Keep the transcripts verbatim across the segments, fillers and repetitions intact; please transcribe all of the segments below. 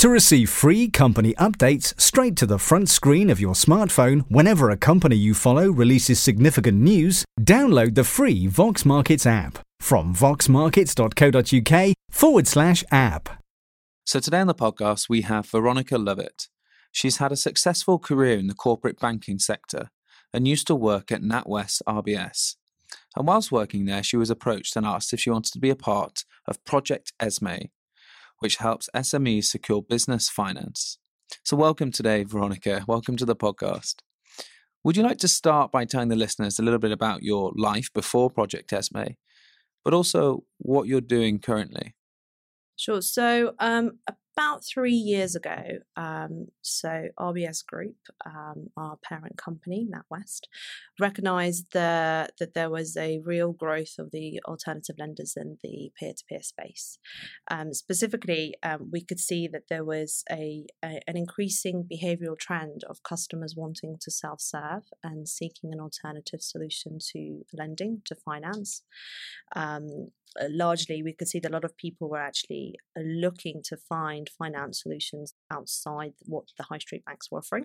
To receive free company updates straight to the front screen of your smartphone whenever a company you follow releases significant news, download the free Vox Markets app from voxmarkets.co.uk forward slash app. So today on the podcast, we have Veronica Lovett. She's had a successful career in the corporate banking sector and used to work at NatWest R B S. And whilst working there, she was approached and asked if she wanted to be a part of Project Esme, which helps S M Es secure business finance. So welcome today, Veronica. Welcome to the podcast. Would you like to start by telling the listeners a little bit about your life before Project Esme, but also what you're doing currently? Sure. So um, about three years ago, um, so R B S Group, um, our parent company, NatWest, recognised the, that there was a real growth of the alternative lenders in the peer-to-peer space. Um, specifically, um, we could see that there was a, a an increasing behavioural trend of customers wanting to self-serve and seeking an alternative solution to lending, to finance. Um, largely, we could see that a lot of people were actually looking to find finance solutions outside what the high street banks were offering.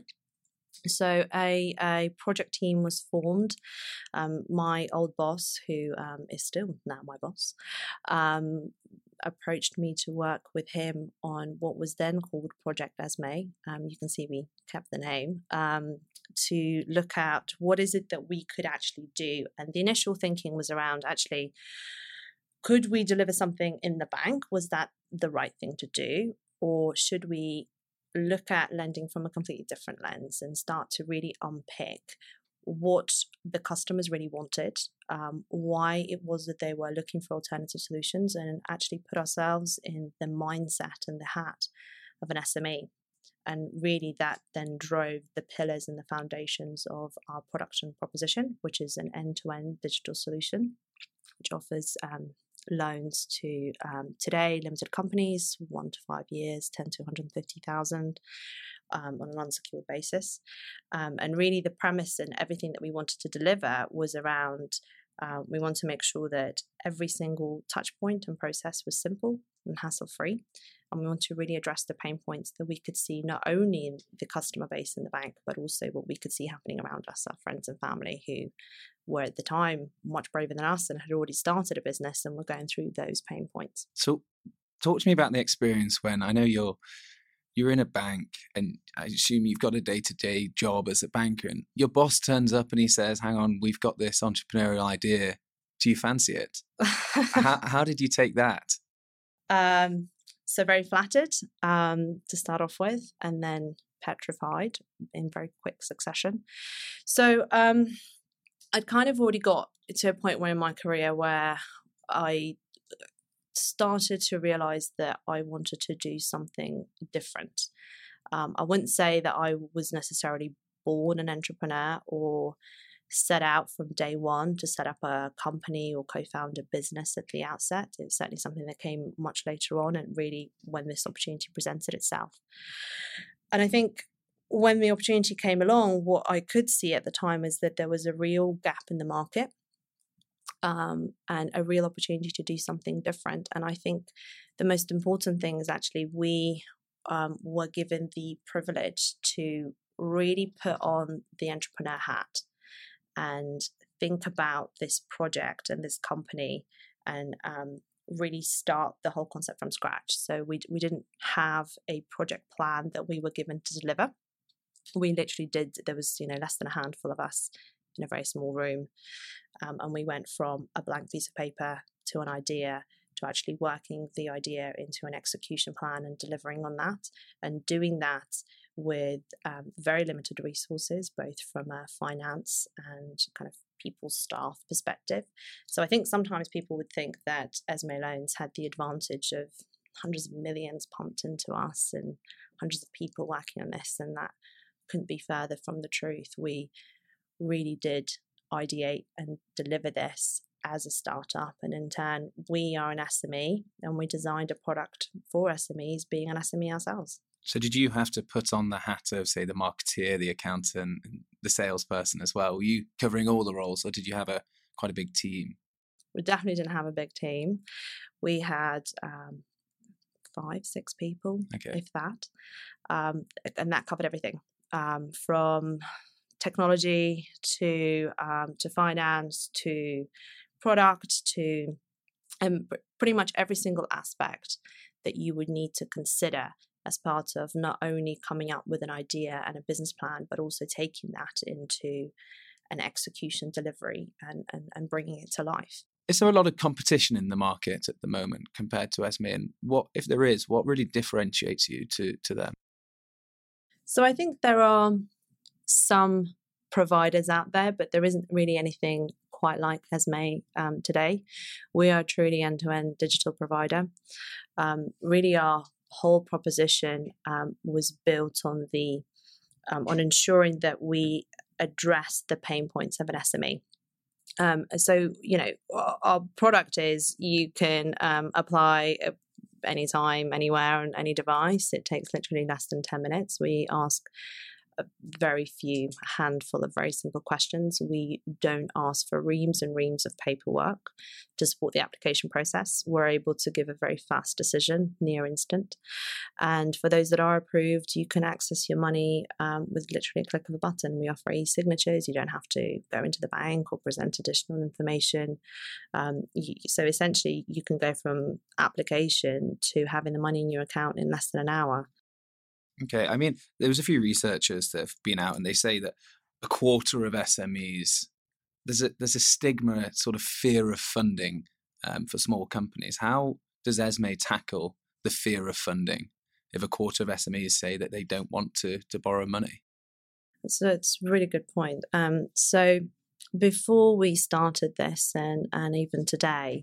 So a, a project team was formed. Um, my old boss, who um, is still now my boss, um, approached me to work with him on what was then called Project Esme. Um, you can see we kept the name, um, to look at what is it that we could actually do. And the initial thinking was around actually, could we deliver something in the bank? Was that the right thing to do? Or should we look at lending from a completely different lens and start to really unpick what the customers really wanted, um, why it was that they were looking for alternative solutions, and actually put ourselves in the mindset and the hat of an S M E. And really that then drove the pillars and the foundations of our production proposition, which is an end-to-end digital solution, which offers um, loans to um, today limited companies, one to five years, ten to one hundred fifty thousand um, on an unsecured basis. Um, and really the premise and everything that we wanted to deliver was around, uh, we want to make sure that every single touch point and process was simple and hassle-free. And we want to really address the pain points that we could see not only in the customer base in the bank, but also what we could see happening around us, our friends and family who were at the time much braver than us and had already started a business and were going through those pain points. So talk to me about the experience when, I know you're you're in a bank and I assume you've got a day-to-day job as a banker, and your boss turns up and he says, hang on, we've got this entrepreneurial idea. Do you fancy it? how, how did you take that? Um, so very flattered um, to start off with, and then petrified in very quick succession. So um, I'd kind of already got to a point where in my career where I started to realize that I wanted to do something different. Um, I wouldn't say that I was necessarily born an entrepreneur or set out from day one to set up a company or co-found a business at the outset. It was certainly something that came much later on, and really when this opportunity presented itself. And I think when the opportunity came along, what I could see at the time is that there was a real gap in the market, um, and a real opportunity to do something different. And I think the most important thing is actually we um, were given the privilege to really put on the entrepreneur hat and think about this project and this company and um, really start the whole concept from scratch. So we we didn't have a project plan that we were given to deliver. We literally did, there was, you know, less than a handful of us in a very small room. Um, and we went from a blank piece of paper to an idea to actually working the idea into an execution plan and delivering on that, and doing that with um, very limited resources, both from a finance and kind of people staff perspective. So I think sometimes people would think that Esme Loans had the advantage of hundreds of millions pumped into us and hundreds of people working on this, and that couldn't be further from the truth. We really did ideate and deliver this as a startup, and in turn we are an S M E and we designed a product for S M Es, being an S M E ourselves. So did you have to put on the hat of, say, the marketeer, the accountant, and the salesperson as well? Were you covering all the roles, or did you have a quite a big team? We definitely didn't have a big team. We had um, five, six people, Okay. if that. Um, and that covered everything um, from technology to um, to finance to product to um, pretty much every single aspect that you would need to consider as part of not only coming up with an idea and a business plan, but also taking that into an execution delivery and, and, and bringing it to life. Is there a lot of competition in the market at the moment compared to Esme? And what, if there is, what really differentiates you to, to them? So I think there are some providers out there, but there isn't really anything quite like Esme um, today. We are a truly end-to-end digital provider. Um, really, our whole proposition um, was built on the um, on ensuring that we address the pain points of an S M E. Um, so, you know, our, our product is you can um, apply anytime, anywhere, on any device. It takes literally less than ten minutes. We ask a very few, a handful of very simple questions. We don't ask for reams and reams of paperwork to support the application process. We're able to give a very fast decision, near instant. And for those that are approved, you can access your money um, with literally a click of a button. We offer e-signatures. You don't have to go into the bank or present additional information. Um, you, so essentially, you can go from application to having the money in your account in less than an hour. Okay, I mean, there was a few researchers that have been out and they say that a quarter of S M Es, there's a there's a stigma, sort of fear of funding um, for small companies. How does Esme tackle the fear of funding if a quarter of S M Es say that they don't want to to borrow money? So it's a really good point. Um, so before we started this and, and even today,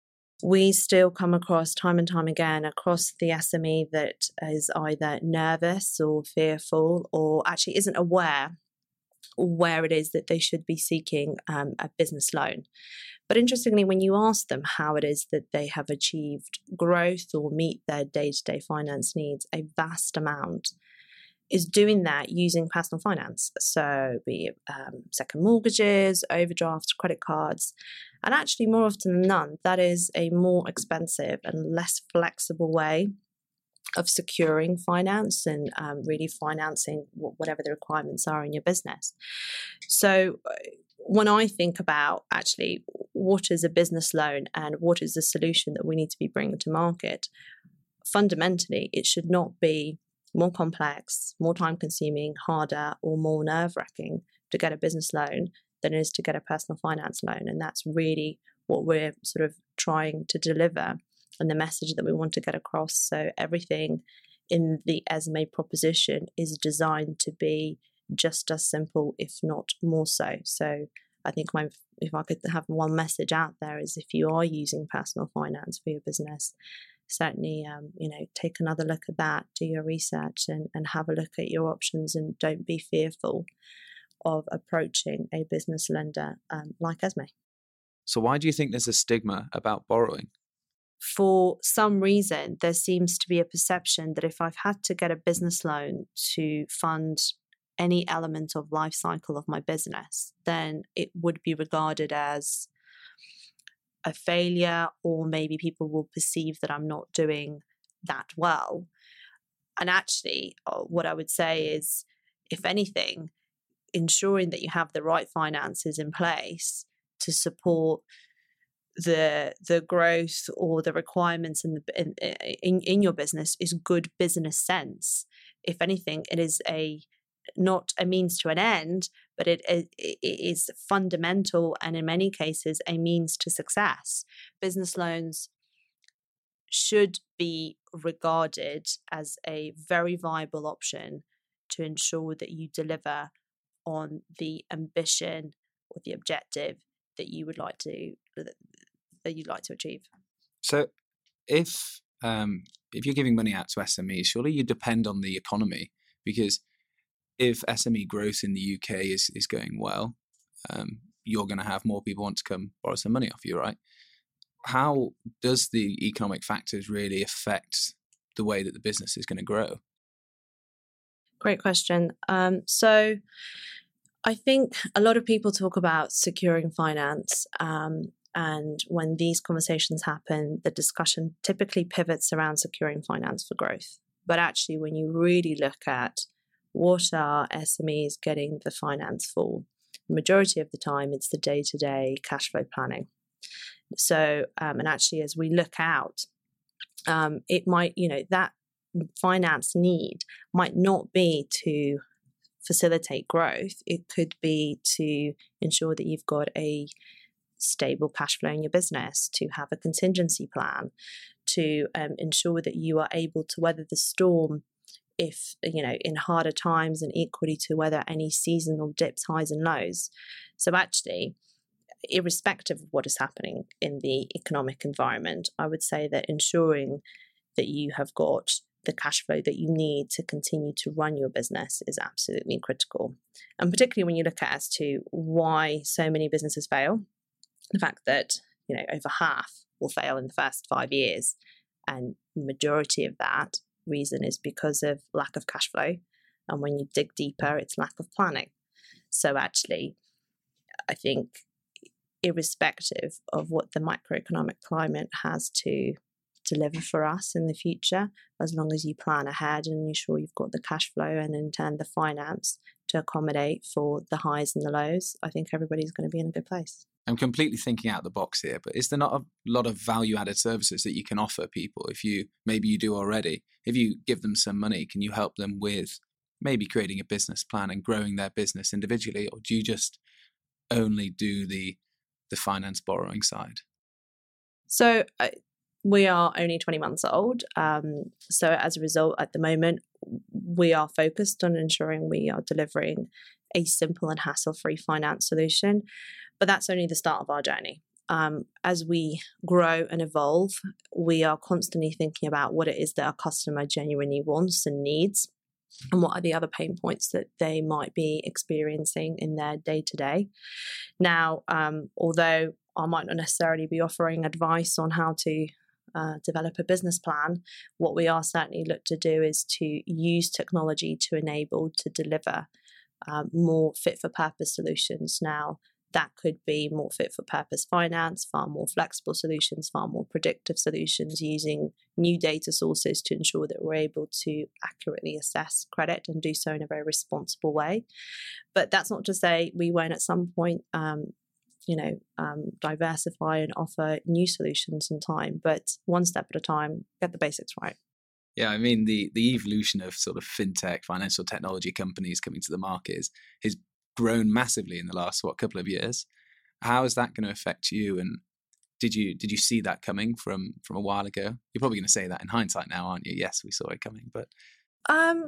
we still come across time and time again across the S M E that is either nervous or fearful or actually isn't aware where it is that they should be seeking um, a business loan. But interestingly, when you ask them how it is that they have achieved growth or meet their day-to-day finance needs, a vast amount is doing that using personal finance. So be it um, second mortgages, overdrafts, credit cards, and actually more often than none, that is a more expensive and less flexible way of securing finance and um, really financing whatever the requirements are in your business. So when I think about actually what is a business loan and what is the solution that we need to be bringing to market, fundamentally, it should not be more complex, more time-consuming, harder, or more nerve-wracking to get a business loan than it is to get a personal finance loan. And that's really what we're sort of trying to deliver and the message that we want to get across. So everything in the Esme proposition is designed to be just as simple, if not more so. So I think my, if I could have one message out there is if you are using personal finance for your business, certainly, um, you know, take another look at that, do your research and, and have a look at your options and don't be fearful of approaching a business lender um, like Esme. So why do you think there's a stigma about borrowing? For some reason, there seems to be a perception that if I've had to get a business loan to fund any element of life cycle of my business, then it would be regarded as a failure, or maybe people will perceive that I'm not doing that well. And actually, what I would say is, if anything, ensuring that you have the right finances in place to support the the growth or the requirements in the in, in in your business is good business sense. If anything, it is a not a means to an end, but it, it, it is fundamental and in many cases a means to success. Business loans should be regarded as a very viable option to ensure that you deliver on the ambition or the objective that you would like to that you'd like to achieve. So if um, if you're giving money out to S M Es, surely you depend on the economy, because if S M E growth in the U K is, is going well, um, you're going to have more people want to come borrow some money off you, right? How does the economic factors really affect the way that the business is going to grow? Great question. Um, so I think a lot of people talk about securing finance, um, And when these conversations happen, the discussion typically pivots around securing finance for growth. But actually, when you really look at what are S M Es getting the finance for, the majority of the time, it's the day-to-day cash flow planning. So, um, and actually, as we look out, um, it might, you know, that finance need might not be to facilitate growth. It could be to ensure that you've got a stable cash flow in your business, to have a contingency plan, to um, ensure that you are able to weather the storm if, you know, in harder times, and equally to weather any seasonal dips, highs and lows. So actually, irrespective of what is happening in the economic environment, I would say that ensuring that you have got the cash flow that you need to continue to run your business is absolutely critical. And particularly when you look at as to why so many businesses fail, the fact that, you know, over half will fail in the first five years, and the majority of that reason is because of lack of cash flow. And when you dig deeper, it's lack of planning. So actually, I think irrespective of what the macroeconomic climate has to deliver for us in the future, as long as you plan ahead and ensure you've got the cash flow and in turn the finance to accommodate for the highs and the lows, I think everybody's going to be in a good place. I'm completely thinking out the box here, but is there not a lot of value-added services that you can offer people? If you, maybe you do already, if you give them some money, can you help them with maybe creating a business plan and growing their business individually? Or do you just only do the the finance borrowing side? So uh, we are only twenty months old. Um, so as a result, at the moment, we are focused on ensuring we are delivering a simple and hassle-free finance solution. But that's only the start of our journey. Um, as we grow and evolve, we are constantly thinking about what it is that our customer genuinely wants and needs, and what are the other pain points that they might be experiencing in their day-to-day. Now, um, although I might not necessarily be offering advice on how to uh, develop a business plan, what we are certainly look to do is to use technology to enable to deliver um, more fit-for-purpose solutions. Now, that could be more fit-for-purpose finance, far more flexible solutions, far more predictive solutions, using new data sources to ensure that we're able to accurately assess credit and do so in a very responsible way. But that's not to say we won't at some point, um, you know, um, diversify and offer new solutions in time. But one step at a time, get the basics right. Yeah, I mean, the the evolution of sort of fintech, financial technology companies coming to the market is, is grown massively in the last what couple of years. How is that going to affect you? And did you did you see that coming from from a while ago? You're probably going to say that in hindsight now, aren't you? Yes, we saw it coming, but um,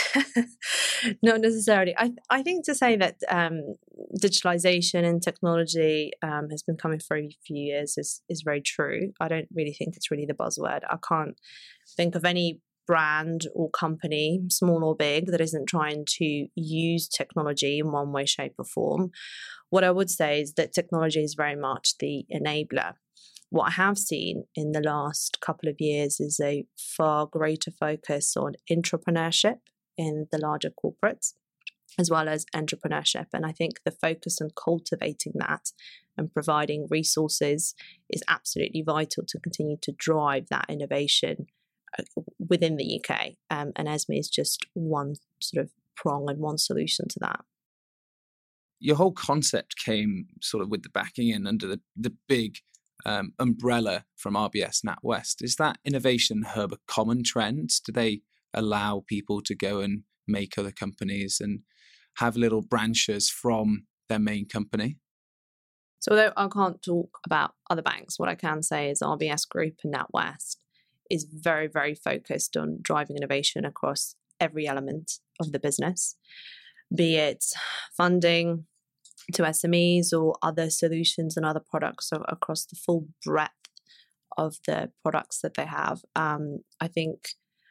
not necessarily. I I think to say that um, digitalization and technology um, has been coming for a few years is is very true. I don't really think it's really the buzzword. I can't think of any brand or company, small or big, that isn't trying to use technology in one way, shape or form. What I would say is that technology is very much the enabler. What I have seen in the last couple of years is a far greater focus on entrepreneurship in the larger corporates, as well as entrepreneurship. And I think the focus on cultivating that and providing resources is absolutely vital to continue to drive that innovation within the U K, um, and Esme is just one sort of prong and one solution to that. Your whole concept came sort of with the backing and under the, the big um, umbrella from R B S NatWest. Is that innovation hub a common trend? Do they allow people to go and make other companies and have little branches from their main company? So although I can't talk about other banks, what I can say is R B S Group and NatWest is very, very focused on driving innovation across every element of the business, be it funding to S M Es or other solutions and other products across the full breadth of the products that they have. Um, I think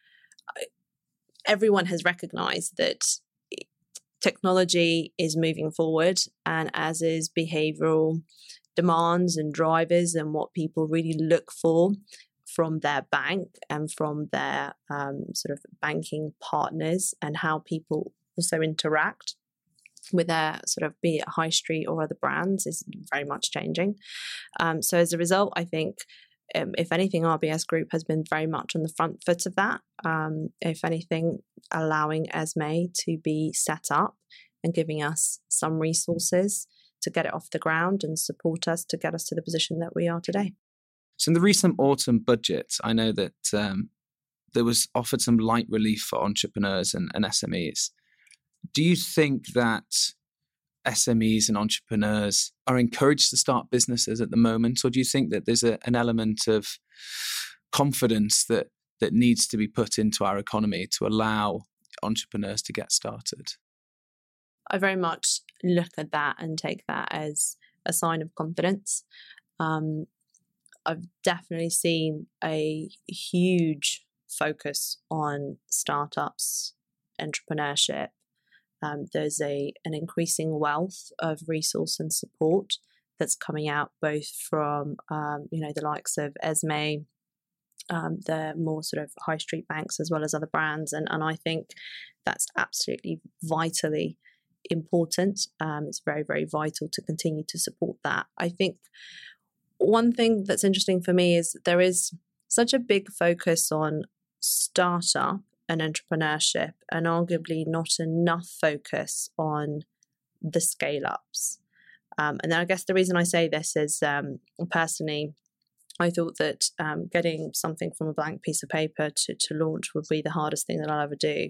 everyone has recognized that technology is moving forward, and as is behavioral demands and drivers and what people really look for from their bank and from their um, sort of banking partners, and how people also interact. with their sort of be it high street or other brands is very much changing. Um, so as a result, I think um, if anything, R B S Group has been very much on the front foot of that. Um, if anything, allowing Esme to be set up and giving us some resources to get it off the ground and support us to get us to the position that we are today. So in the recent autumn budget, I know that um, there was offered some light relief for entrepreneurs and, and S M Es. Do you think that S M Es and entrepreneurs are encouraged to start businesses at the moment, or do you think that there's a, an element of confidence that that needs to be put into our economy to allow entrepreneurs to get started? I very much look at that and take that as a sign of confidence. Um, I've definitely seen a huge focus on startups, entrepreneurship. Um, there's a an increasing wealth of resource and support that's coming out both from um, you know the likes of Esme, um, the more sort of high street banks, as well as other brands, and and I think that's absolutely vitally important. Um, it's very very vital to continue to support that. I think one thing that's interesting for me is there is such a big focus on startup and entrepreneurship, and arguably not enough focus on the scale ups. Um, and then I guess the reason I say this is um, personally, I thought that um, getting something from a blank piece of paper to, to launch would be the hardest thing that I'll ever do.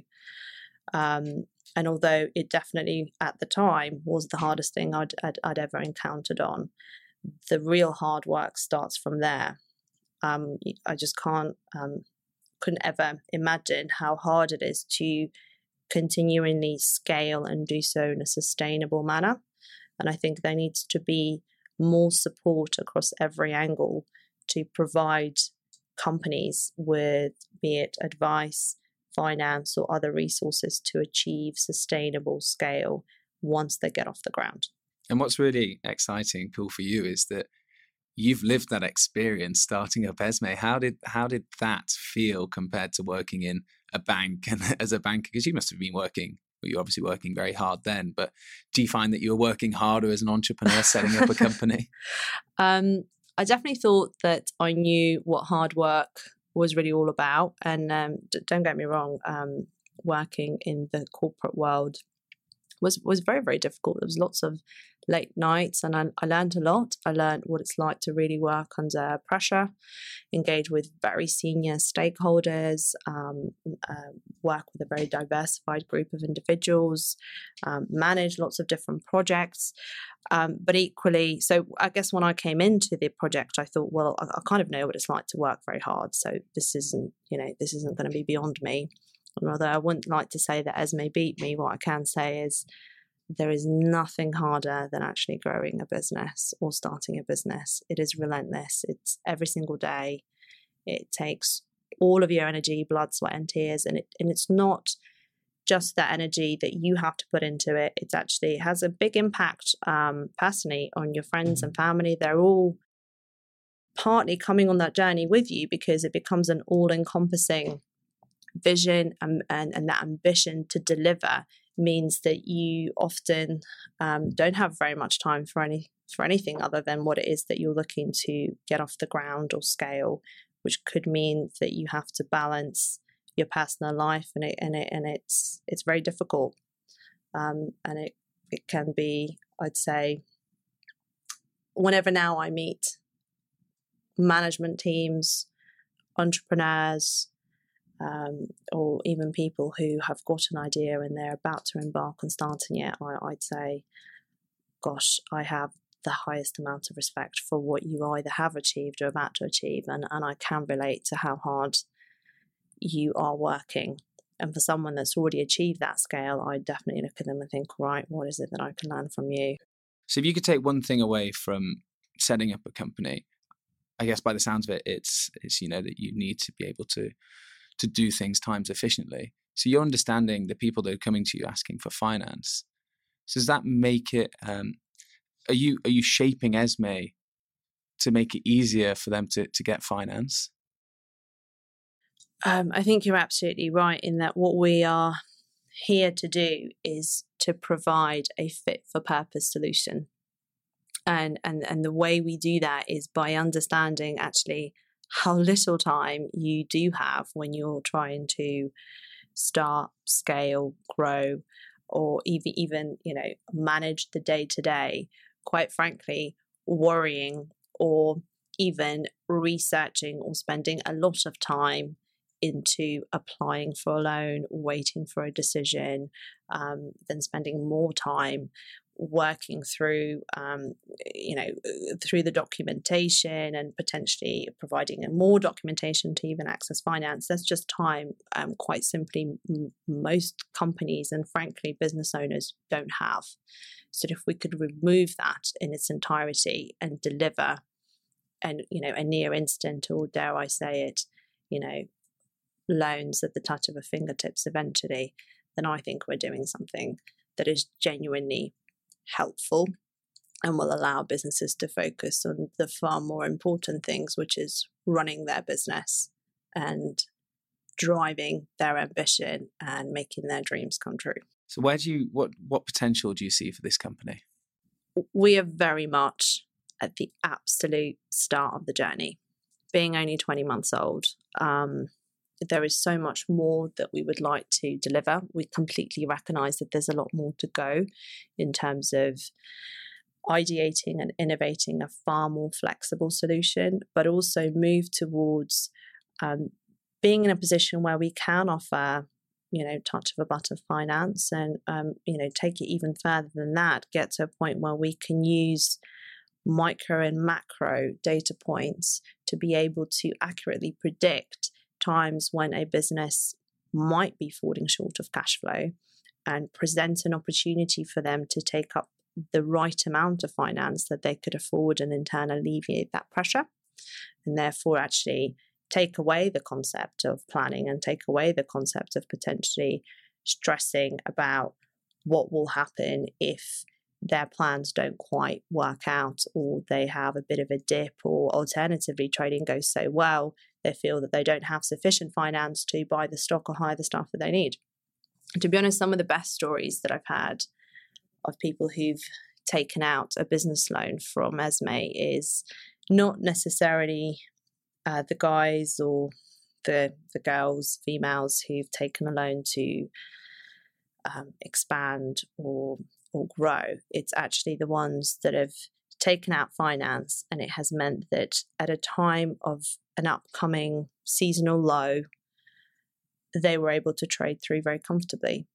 Um, and although it definitely at the time was the hardest thing I'd, I'd, I'd ever encountered on, the real hard work starts from there. Um, I just can't, um, couldn't ever imagine how hard it is to continually scale and do so in a sustainable manner. And I think there needs to be more support across every angle to provide companies with, be it advice, finance, or other resources to achieve sustainable scale once they get off the ground. And what's really exciting and cool for you is that you've lived that experience starting up Esme. How did how did that feel compared to working in a bank and as a banker? Because you must have been working, well, you're obviously working very hard then, but do you find that you were working harder as an entrepreneur setting up a company? um, I definitely thought that I knew what hard work was really all about. And um, d- don't get me wrong, um, working in the corporate world was was very, very difficult. There was lots of late nights, and I, I learned a lot. I learned what it's like to really work under pressure, engage with very senior stakeholders, um, uh, work with a very diversified group of individuals, um, manage lots of different projects. Um, but equally, so I guess when I came into the project, I thought, well, I, I kind of know what it's like to work very hard. So this isn't, you know, this isn't going to be beyond me. And although I wouldn't like to say that Esme beat me, what I can say is there is nothing harder than actually growing a business or starting a business. It is relentless. It's every single day. It takes all of your energy, blood, sweat, and tears. And it and it's not just that energy that you have to put into it. It's actually, it has a big impact um, personally on your friends and family. They're all partly coming on that journey with you because it becomes an all-encompassing vision, and, and, and that ambition to deliver means that you often um, don't have very much time for any for anything other than what it is that you're looking to get off the ground or scale, which could mean that you have to balance your personal life, and it and it and it's it's very difficult, um, and it it can be, I'd say, whenever now I meet management teams, entrepreneurs, Um, or even people who have got an idea and they're about to embark on starting it, I, I'd say, gosh, I have the highest amount of respect for what you either have achieved or about to achieve, and, and I can relate to how hard you are working. And for someone that's already achieved that scale, I definitely look at them and think, right, what is it that I can learn from you? So if you could take one thing away from setting up a company, I guess by the sounds of it, it's it's you know that you need to be able to to do things times efficiently. So you're understanding the people that are coming to you asking for finance. So does that make it, um, are you are you shaping Esme to make it easier for them to, to get finance? Um, I think you're absolutely right in that what we are here to do is to provide a fit for purpose solution. And, and, and the way we do that is by understanding actually how little time you do have when you're trying to start, scale, grow, or even, even you know, manage the day-to-day. Quite frankly, worrying or even researching or spending a lot of time into applying for a loan, waiting for a decision, um, then spending more time working through, um, you know, through the documentation and potentially providing more documentation to even access finance. That's just time, um, quite simply, m- most companies and frankly business owners don't have. So if we could remove that in its entirety and deliver, and you know, a near instant, or dare I say it, you know, loans at the touch of a fingertips eventually, then I think we're doing something that is genuinely helpful and will allow businesses to focus on the far more important things, which is running their business and driving their ambition and making their dreams come true. So where do you, what, what potential do you see for this company? We are very much at the absolute start of the journey. Being only twenty months old, um, there is so much more that we would like to deliver. We completely recognize that there's a lot more to go in terms of ideating and innovating a far more flexible solution, but also move towards um, being in a position where we can offer, you know, touch of a button finance and, um, you know, take it even further than that, get to a point where we can use micro and macro data points to be able to accurately predict times when a business might be falling short of cash flow and present an opportunity for them to take up the right amount of finance that they could afford and in turn alleviate that pressure, and therefore actually take away the concept of planning and take away the concept of potentially stressing about what will happen if their plans don't quite work out or they have a bit of a dip, or alternatively trading goes so well they feel that they don't have sufficient finance to buy the stock or hire the staff that they need. To be honest, some of the best stories that I've had of people who've taken out a business loan from Esme is not necessarily uh, the guys or the the girls, females who've taken a loan to um, expand or or grow. It's actually the ones that have taken out finance, and it has meant that at a time of an upcoming seasonal low, they were able to trade through very comfortably.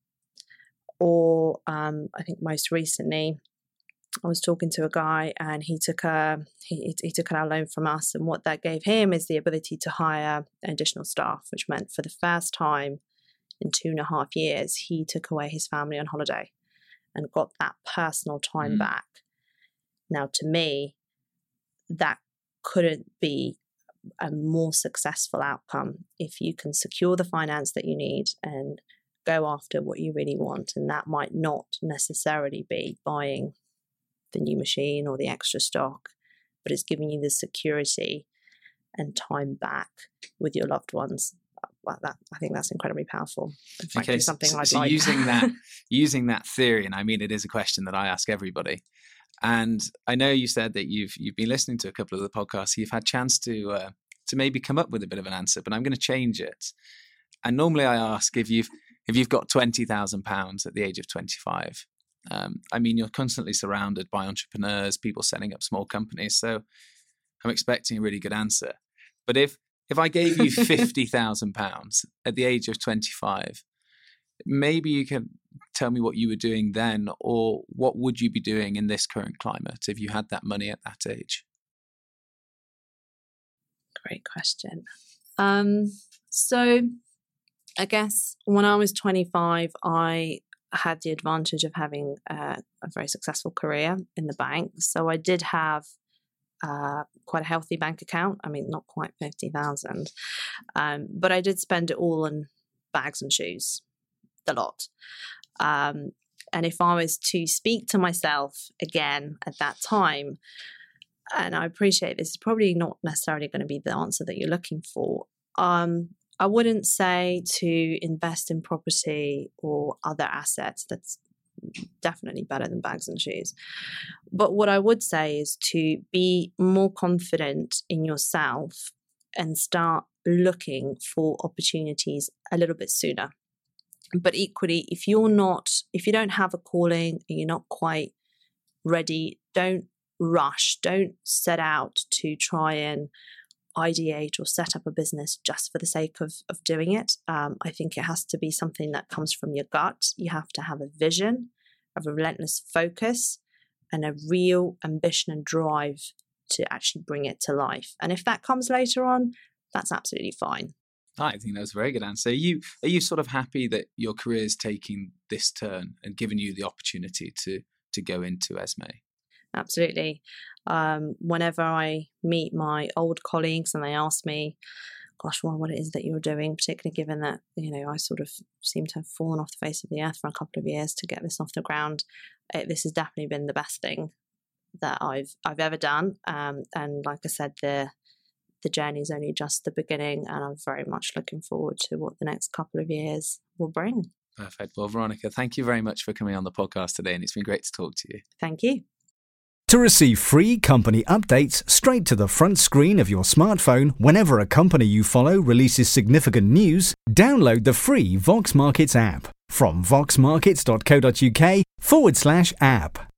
Or um, I think most recently, I was talking to a guy, and he took a he, he took out a loan from us, and what that gave him is the ability to hire additional staff, which meant for the first time in two and a half years, he took away his family on holiday and got that personal time mm. back. Now, to me, that couldn't be a more successful outcome if you can secure the finance that you need and go after what you really want. And that might not necessarily be buying the new machine or the extra stock, but it's giving you the security and time back with your loved ones. Well, that, I think that's incredibly powerful. And frankly, okay, something so, I'd so like. using that, using that theory, and I mean, it is a question that I ask everybody. And I know you said that you've you've been listening to a couple of the podcasts, so you've had a chance to uh, to maybe come up with a bit of an answer, but I'm going to change it. And normally I ask if you've if you've got twenty thousand pounds at the age of twenty-five. Um, I mean, you're constantly surrounded by entrepreneurs, people setting up small companies, so I'm expecting a really good answer. But if if I gave you fifty thousand pounds at the age of twenty-five, maybe you can tell me what you were doing then, or what would you be doing in this current climate if you had that money at that age? Great question. Um, so I guess when I was twenty-five, I had the advantage of having uh, a very successful career in the bank. So I did have uh, quite a healthy bank account. I mean, not quite fifty thousand, um, but I did spend it all on bags and shoes, the lot. Um, and if I was to speak to myself again at that time, and I appreciate this is probably not necessarily going to be the answer that you're looking for, um, I wouldn't say to invest in property or other assets. That's definitely better than bags and shoes. But what I would say is to be more confident in yourself and start looking for opportunities a little bit sooner. But equally, if you're not, if you don't have a calling and you're not quite ready, don't rush, don't set out to try and ideate or set up a business just for the sake of, of doing it. Um, I think it has to be something that comes from your gut. You have to have a vision, a relentless focus, and a real ambition and drive to actually bring it to life. And if that comes later on, that's absolutely fine. I think that was a very good answer. Are you, are you sort of happy that your career is taking this turn and giving you the opportunity to, to go into Esme? Absolutely. Um, whenever I meet my old colleagues and they ask me, gosh, well, what it is that you're doing, particularly given that, you know, I sort of seem to have fallen off the face of the earth for a couple of years to get this off the ground. It, this has definitely been the best thing that I've I've ever done. Um, and like I said, the the journey is only just the beginning, and I'm very much looking forward to what the next couple of years will bring. Perfect. Well, Veronica, thank you very much for coming on the podcast today, and it's been great to talk to you. Thank you. To receive free company updates straight to the front screen of your smartphone whenever a company you follow releases significant news, download the free Vox Markets app from voxmarkets.co.uk forward slash app.